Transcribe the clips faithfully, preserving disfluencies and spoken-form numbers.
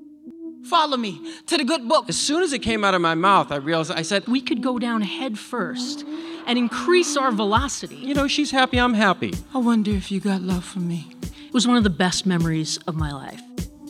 Follow me to the good book. As soon as it came out of my mouth, I realized, I said, we could go down head first and increase our velocity. You know, she's happy, I'm happy. I wonder if you got love for me. It was one of the best memories of my life.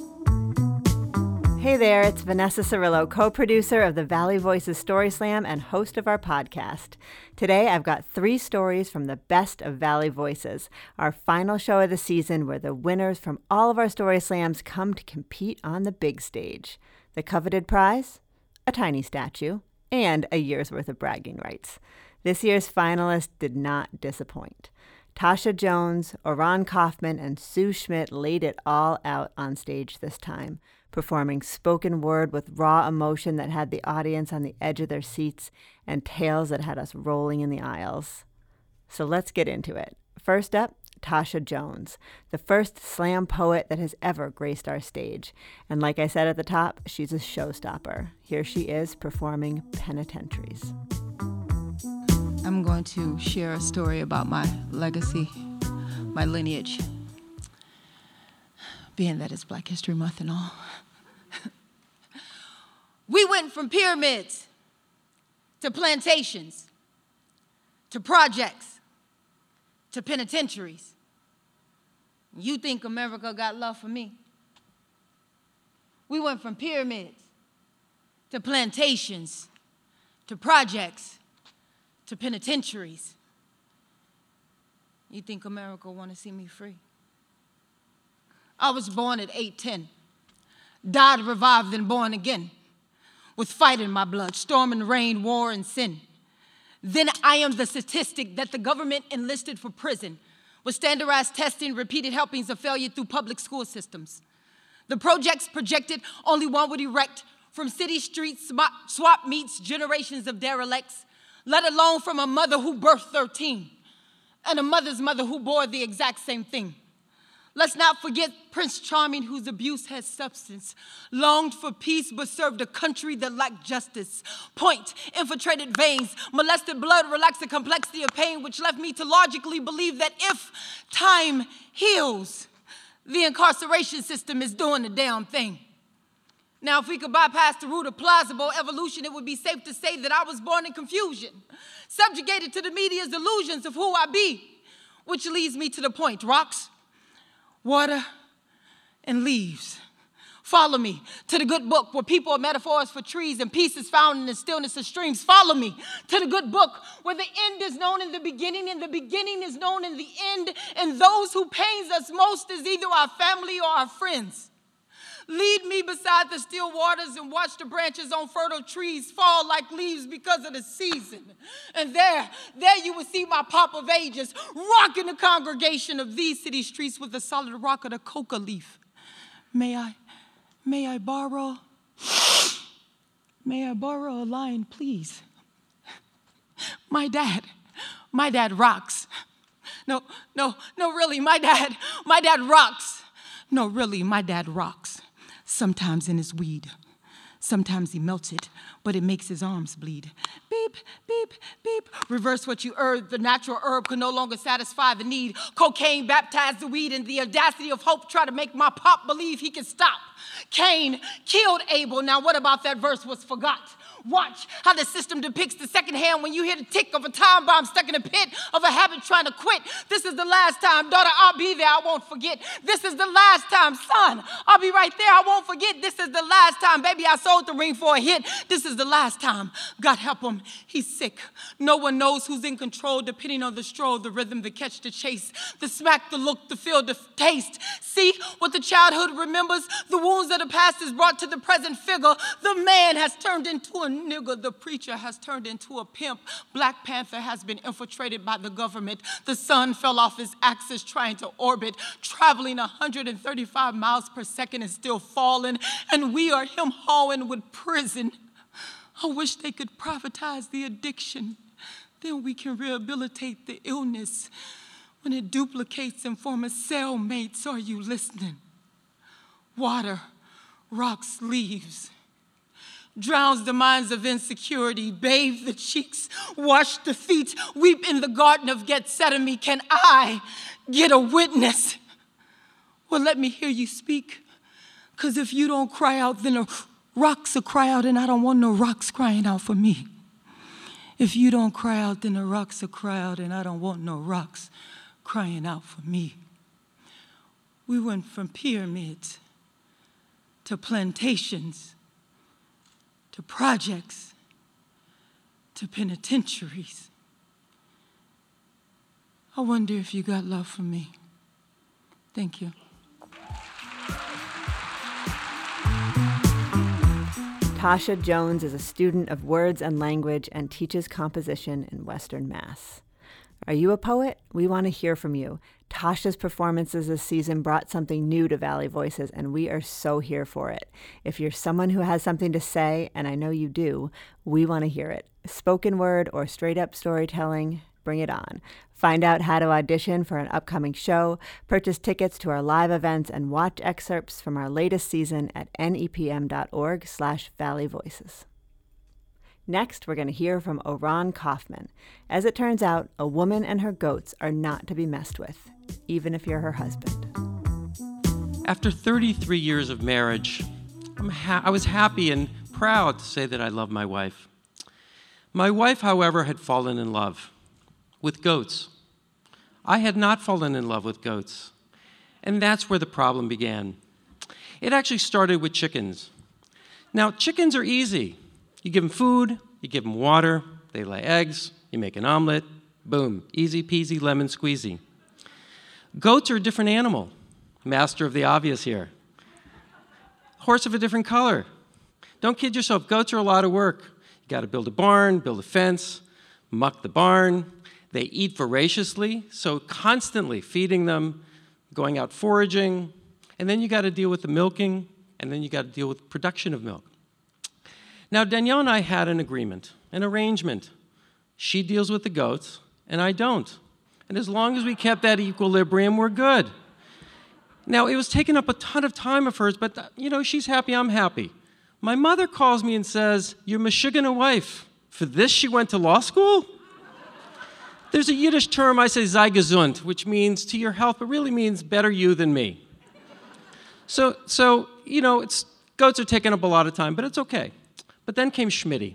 Hey there, it's Vanessa Cirillo, co-producer of the Valley Voices Story Slam and host of our podcast. Today, I've got three stories from the Best of Valley Voices, our final show of the season where the winners from all of our Story Slams come to compete on the big stage. The coveted prize? A tiny statue and a year's worth of bragging rights. This year's finalists did not disappoint. Tasha Jones, Oran Kaufman, and Sue Schmidt laid it all out on stage this time, performing spoken word with raw emotion that had the audience on the edge of their seats and tales that had us rolling in the aisles. So let's get into it. First up, Tasha Jones, the first slam poet that has ever graced our stage. And like I said at the top, she's a showstopper. Here she is performing Penitentiaries. I'm going to share a story about my legacy, my lineage, being that it's Black History Month and all. We went from pyramids to plantations to projects to penitentiaries. You think America got love for me? We went from pyramids to plantations to projects to penitentiaries. You think America want to see me free? I was born at eight ten, died, revived, and born again, with fight in my blood, storm and rain, war and sin. Then I am the statistic that the government enlisted for prison, with standardized testing, repeated helpings of failure through public school systems. The projects projected only one would erect from city streets, swap meets, generations of derelicts, let alone from a mother who birthed thirteen, and a mother's mother who bore the exact same thing. Let's not forget Prince Charming, whose abuse had substance, longed for peace but served a country that lacked justice. Point, infiltrated veins, molested blood, relaxed the complexity of pain, which left me to logically believe that if time heals, the incarceration system is doing the damn thing. Now, if we could bypass the root of plausible evolution, it would be safe to say that I was born in confusion, subjugated to the media's illusions of who I be, which leads me to the point. Rocks, water, and leaves. Follow me to the good book where people are metaphors for trees and peace is found in the stillness of streams. Follow me to the good book where the end is known in the beginning and the beginning is known in the end, and those who pains us most is either our family or our friends. Lead me beside the still waters and watch the branches on fertile trees fall like leaves because of the season. And there, there you will see my pop of ages rocking the congregation of these city streets with the solid rock of the coca leaf. May I, may I borrow, may I borrow a line, please? My dad, my dad rocks. No, no, no, really, my dad, my dad rocks. No, really, my dad rocks. Sometimes in his weed. Sometimes he melts it, but it makes his arms bleed. Beep, beep, beep. Reverse what you erred. The natural herb could no longer satisfy the need. Cocaine baptized the weed, and the audacity of hope tried to make my pop believe he could stop. Cain killed Abel. Now what about that verse was forgot? Watch how the system depicts the second hand when you hear the tick of a time bomb stuck in a pit of a habit trying to quit. This is the last time, daughter, I'll be there, I won't forget. This is the last time, son, I'll be right there, I won't forget. This is the last time, baby, I sold the ring for a hit. This is the last time. God help him, he's sick. No one knows who's in control, depending on the stroll, the rhythm, the catch, the chase, the smack, the look, the feel, the taste. See what the childhood remembers, the wounds of the past is brought to the present figure. The man has turned into a nigger, the preacher has turned into a pimp. Black Panther has been infiltrated by the government. The sun fell off his axis trying to orbit, traveling one hundred thirty-five miles per second and still falling, and we are him hawing with prison. I wish they could privatize the addiction. Then we can rehabilitate the illness when it duplicates and forms cellmates. Are you listening? Water, rocks, leaves. Drowns the minds of insecurity, bathe the cheeks, wash the feet, weep in the Garden of Gethsemane. Can I get a witness? Well, let me hear you speak, Because if you don't cry out, then the rocks will cry out, and I don't want no rocks crying out for me. If you don't cry out, then the rocks will cry out, and I don't want no rocks crying out for me. We went from pyramids to plantations to projects to penitentiaries. I wonder if you got love for me. Thank you. Tasha Jones is a student of words and language and teaches composition in Western Mass. Are you a poet? We want to hear from you. Tasha's performances this season brought something new to Valley Voices, and we are so here for it. If you're someone who has something to say, and I know you do, we want to hear it. Spoken word or straight-up storytelling, bring it on. Find out how to audition for an upcoming show, purchase tickets to our live events, and watch excerpts from our latest season at nepm.org slash Valley Voices. Next, we're going to hear from Oran Kaufman. As it turns out, a woman and her goats are not to be messed with, even if you're her husband. After thirty-three years of marriage, I'm ha- I was happy and proud to say that I love my wife. My wife, however, had fallen in love with goats. I had not fallen in love with goats, and that's where the problem began. It actually started with chickens. Now, chickens are easy. You give them food, you give them water, they lay eggs, you make an omelet, boom, easy peasy lemon squeezy. Goats are a different animal. Master of the obvious here. Horse of a different color. Don't kid yourself, goats are a lot of work. You gotta build a barn, build a fence, muck the barn. They eat voraciously, so constantly feeding them, going out foraging, and then you gotta deal with the milking, and then you gotta deal with production of milk. Now, Danielle and I had an agreement, an arrangement. She deals with the goats, and I don't. And as long as we kept that equilibrium, we're good. Now, it was taking up a ton of time of hers, but, you know, she's happy, I'm happy. My mother calls me and says, "You're Michigan wife. For this, she went to law school?" There's a Yiddish term, I say, sei gesund, which means to your health, but really means better you than me. So, so you know, it's, goats are taking up a lot of time, but it's okay. But then came Schmitty.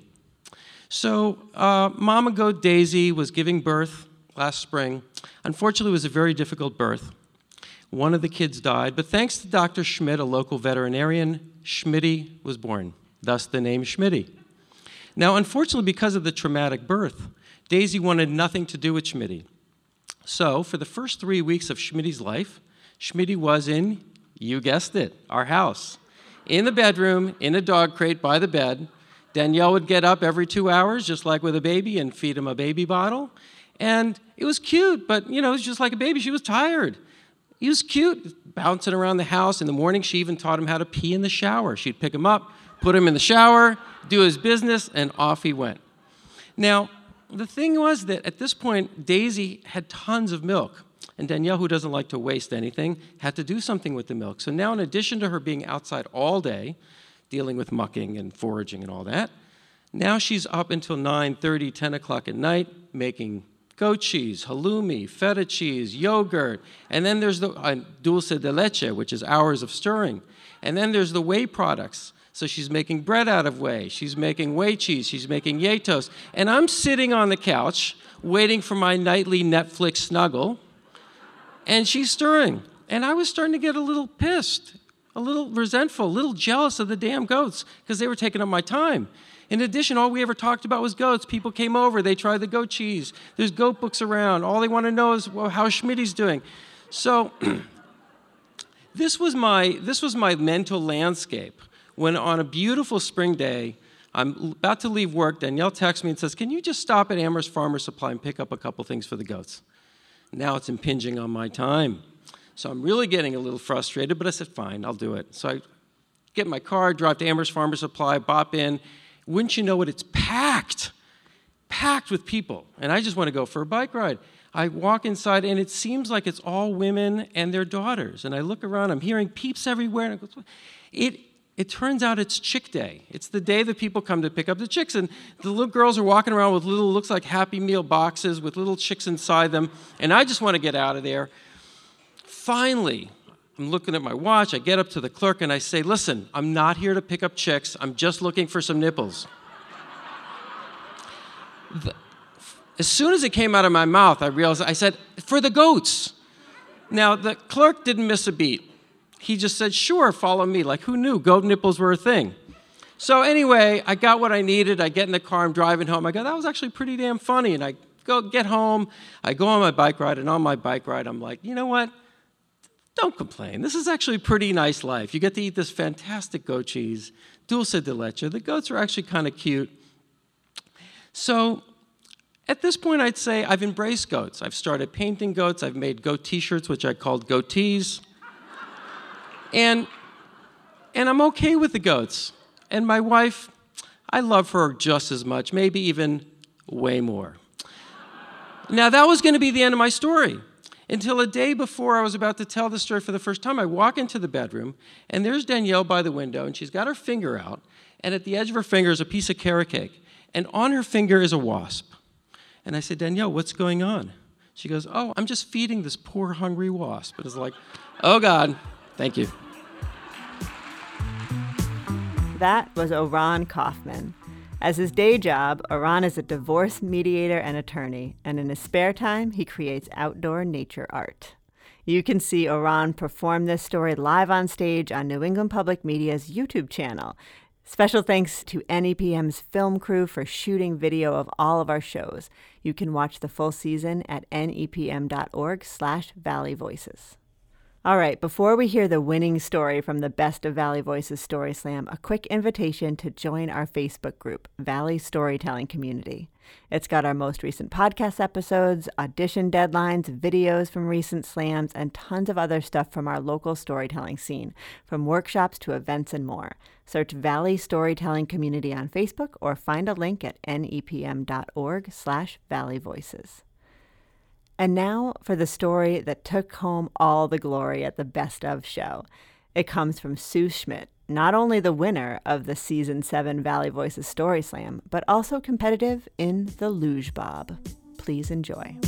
So uh, Mama Goat Daisy was giving birth last spring. Unfortunately, it was a very difficult birth. One of the kids died, but thanks to Doctor Schmidt, a local veterinarian, Schmitty was born, thus the name Schmitty. Now, unfortunately, because of the traumatic birth, Daisy wanted nothing to do with Schmitty. So, for the first three weeks of Schmitty's life, Schmitty was in, you guessed it, our house. In the bedroom, in a dog crate by the bed. Danielle would get up every two hours, just like with a baby, and feed him a baby bottle. And it was cute, but, you know, it was just like a baby. She was tired. He was cute, bouncing around the house. In the morning, she even taught him how to pee in the shower. She'd pick him up, put him in the shower, do his business, and off he went. Now, the thing was that at this point, Daisy had tons of milk, and Danielle, who doesn't like to waste anything, had to do something with the milk. So now, in addition to her being outside all day, dealing with mucking and foraging and all that, now she's up until nine thirty, ten o'clock at night, making goat cheese, halloumi, feta cheese, yogurt, and then there's the uh, dulce de leche, which is hours of stirring. And then there's the whey products. So she's making bread out of whey, she's making whey cheese, she's making yay toast. And I'm sitting on the couch waiting for my nightly Netflix snuggle, and she's stirring. And I was starting to get a little pissed, a little resentful, a little jealous of the damn goats because they were taking up my time. In addition, all we ever talked about was goats. People came over, they tried the goat cheese. There's goat books around. All they want to know is, well, how Schmitty's doing. So this was my this was my mental landscape when on a beautiful spring day, I'm about to leave work, Danielle texts me and says, "Can you just stop at Amherst Farmer Supply and pick up a couple things for the goats?" Now it's impinging on my time. So I'm really getting a little frustrated, but I said, fine, I'll do it. So I get in my car, drive to Amherst Farmer Supply, bop in. Wouldn't you know it, it's packed, packed with people. And I just want to go for a bike ride. I walk inside, and it seems like it's all women and their daughters. And I look around, I'm hearing peeps everywhere. And I go, it, it turns out it's chick day. It's the day that people come to pick up the chicks. And the little girls are walking around with little, looks like Happy Meal boxes with little chicks inside them. And I just want to get out of there. Finally, I'm looking at my watch. I get up to the clerk and I say, listen, I'm not here to pick up chicks. I'm just looking for some nipples. the, as soon as it came out of my mouth, I realized, I said, for the goats. Now, the clerk didn't miss a beat. He just said, sure, follow me. Like, who knew goat nipples were a thing? So anyway, I got what I needed. I get in the car, I'm driving home. I go, that was actually pretty damn funny. And I go get home, I go on my bike ride, and on my bike ride, I'm like, you know what? Don't complain. This is actually a pretty nice life. You get to eat this fantastic goat cheese, dulce de leche. The goats are actually kind of cute. So at this point, I'd say I've embraced goats. I've started painting goats. I've made goat t-shirts, which I called goatees. And, and I'm okay with the goats. And my wife, I love her just as much, maybe even way more. Now, that was going to be the end of my story. Until a day before I was about to tell the story for the first time, I walk into the bedroom, and there's Danielle by the window, and she's got her finger out, and at the edge of her finger is a piece of carrot cake, and on her finger is a wasp. And I said, Danielle, what's going on? She goes, oh, I'm just feeding this poor, hungry wasp. And it's like, oh, God, thank you. That was Oran Kaufman. As his day job, Oran is a divorce mediator and attorney, and in his spare time, he creates outdoor nature art. You can see Oran perform this story live on stage on New England Public Media's YouTube channel. Special thanks to N E P M's film crew for shooting video of all of our shows. You can watch the full season at nepm.org slash Valley Voices. All right, before we hear the winning story from the Best of Valley Voices Story Slam, a quick invitation to join our Facebook group, Valley Storytelling Community. It's got our most recent podcast episodes, audition deadlines, videos from recent slams, and tons of other stuff from our local storytelling scene, from workshops to events and more. Search Valley Storytelling Community on Facebook or find a link at nepm.org slash Valley Voices. And now for the story that took home all the glory at the Best Of show. It comes from Sue Schmidt, not only the winner of the Season seven Valley Voices Story Slam, but also competitive in the Luge Bob. Please enjoy.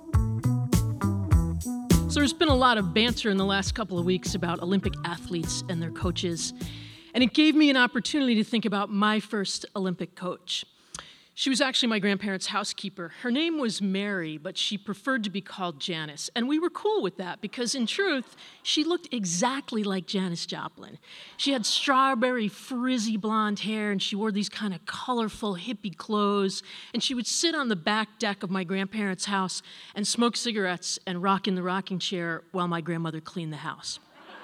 So there's been a lot of banter in the last couple of weeks about Olympic athletes and their coaches, and it gave me an opportunity to think about my first Olympic coach. She was actually my grandparents' housekeeper. Her name was Mary, but she preferred to be called Janice. And we were cool with that because, in truth, she looked exactly like Janis Joplin. She had strawberry, frizzy blonde hair, and she wore these kind of colorful, hippie clothes. And she would sit on the back deck of my grandparents' house and smoke cigarettes and rock in the rocking chair while my grandmother cleaned the house.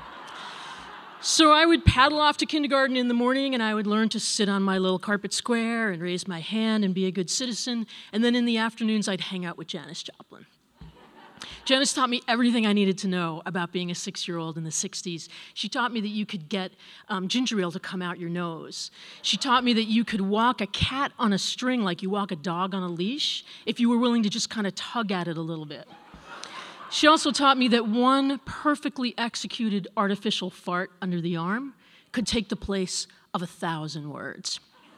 So I would paddle off to kindergarten in the morning, and I would learn to sit on my little carpet square and raise my hand and be a good citizen. And then in the afternoons, I'd hang out with Janis Joplin. Janis taught me everything I needed to know about being a six-year-old in the sixties. She taught me that you could get um, ginger ale to come out your nose. She taught me that you could walk a cat on a string like you walk a dog on a leash if you were willing to just kind of tug at it a little bit. She also taught me that one perfectly executed artificial fart under the arm could take the place of a thousand words.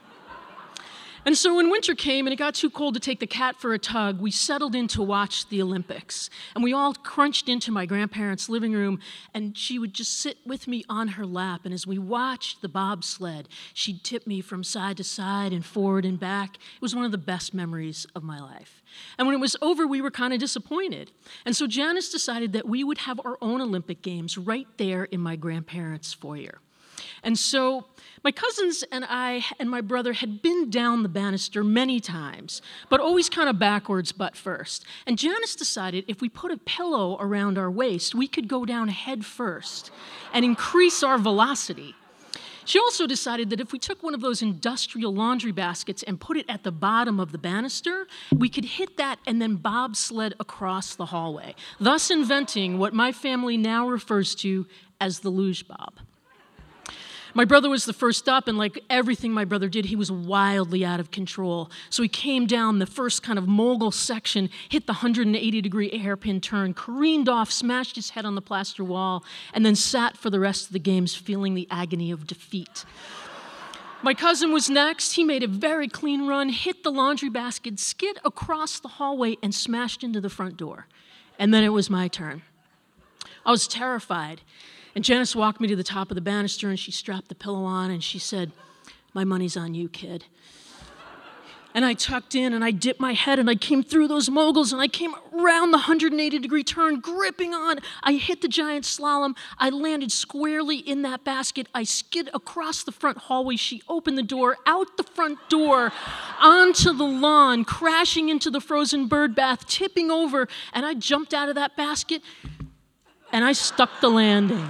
And so when winter came and it got too cold to take the cat for a tug, we settled in to watch the Olympics. And we all crunched into my grandparents' living room, and she would just sit with me on her lap. And as we watched the bobsled, she'd tip me from side to side and forward and back. It was one of the best memories of my life. And when it was over, we were kind of disappointed. And so Janis decided that we would have our own Olympic Games right there in my grandparents' foyer. And so my cousins and I and my brother had been down the banister many times, but always kind of backwards butt first. And Janis decided if we put a pillow around our waist, we could go down head first and increase our velocity. She also decided that if we took one of those industrial laundry baskets and put it at the bottom of the banister, we could hit that and then bobsled across the hallway, thus inventing what my family now refers to as the luge bob. My brother was the first up, and like everything my brother did, he was wildly out of control. So he came down the first kind of mogul section, hit the one hundred eighty degree hairpin turn, careened off, smashed his head on the plaster wall, and then sat for the rest of the games feeling the agony of defeat. My cousin was next. He made a very clean run, hit the laundry basket, skid across the hallway, and smashed into the front door. And then it was my turn. I was terrified. And Janice walked me to the top of the banister, and she strapped the pillow on, and she said, "My money's on you, kid." And I tucked in, and I dipped my head, and I came through those moguls, and I came around the one hundred eighty degree turn, gripping on. I hit the giant slalom. I landed squarely in that basket. I skid across the front hallway. She opened the door, out the front door, onto the lawn, crashing into the frozen bird bath, tipping over, and I jumped out of that basket, and I stuck the landing.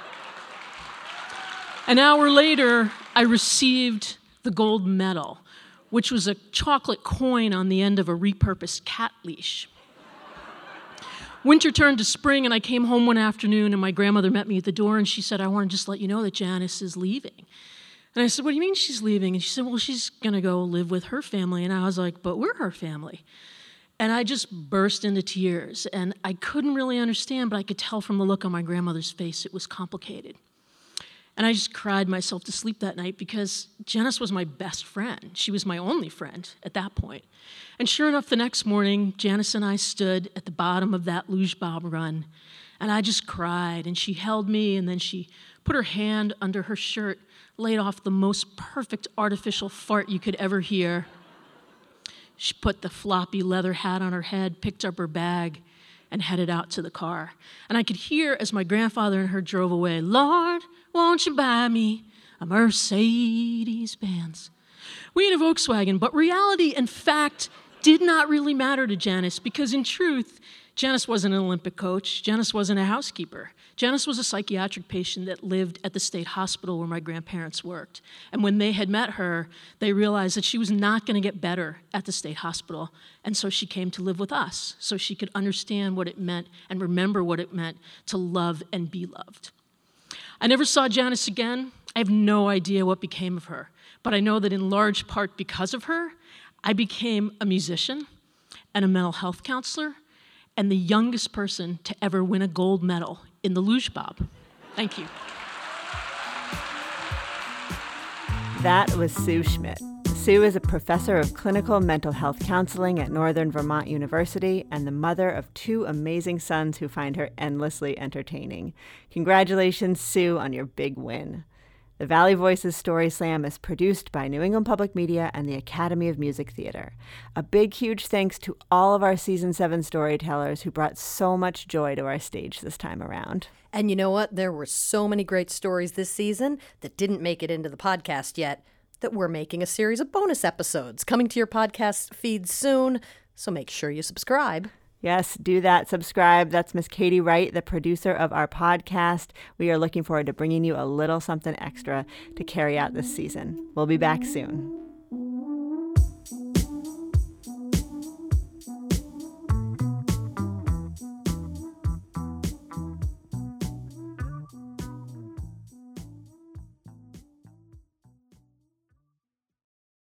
An hour later, I received the gold medal, which was a chocolate coin on the end of a repurposed cat leash. Winter turned to spring, and I came home one afternoon, and my grandmother met me at the door, and she said, "I want to just let you know that Janice is leaving." And I said, "What do you mean she's leaving?" And she said, "Well, she's going to go live with her family." And I was like, "But we're her family." And I just burst into tears, and I couldn't really understand, but I could tell from the look on my grandmother's face it was complicated. And I just cried myself to sleep that night because Janice was my best friend. She was my only friend at that point. And sure enough, the next morning, Janice and I stood at the bottom of that luge bob run, and I just cried, and she held me, and then she put her hand under her shirt, laid off the most perfect artificial fart you could ever hear. She put the floppy leather hat on her head, picked up her bag, and headed out to the car. And I could hear as my grandfather and her drove away, "Lord, won't you buy me a Mercedes-Benz?" We had a Volkswagen, but reality and fact did not really matter to Janice because in truth, Janice wasn't an Olympic coach. Janice wasn't a housekeeper. Janice was a psychiatric patient that lived at the state hospital where my grandparents worked. And when they had met her, they realized that she was not going to get better at the state hospital. And so she came to live with us so she could understand what it meant and remember what it meant to love and be loved. I never saw Janice again. I have no idea what became of her. But I know that in large part because of her, I became a musician and a mental health counselor and the youngest person to ever win a gold medal in the luge bob. Thank you. That was Sue Schmidt. Sue is a professor of clinical mental health counseling at Northern Vermont University and the mother of two amazing sons who find her endlessly entertaining. Congratulations, Sue, on your big win. The Valley Voices Story Slam is produced by New England Public Media and the Academy of Music Theater. A big, huge thanks to all of our Season seven storytellers who brought so much joy to our stage this time around. And you know what? There were so many great stories this season that didn't make it into the podcast yet that we're making a series of bonus episodes coming to your podcast feed soon, so make sure you subscribe. Yes, do that. Subscribe. That's Miss Katie Wright, the producer of our podcast. We are looking forward to bringing you a little something extra to carry out this season. We'll be back soon.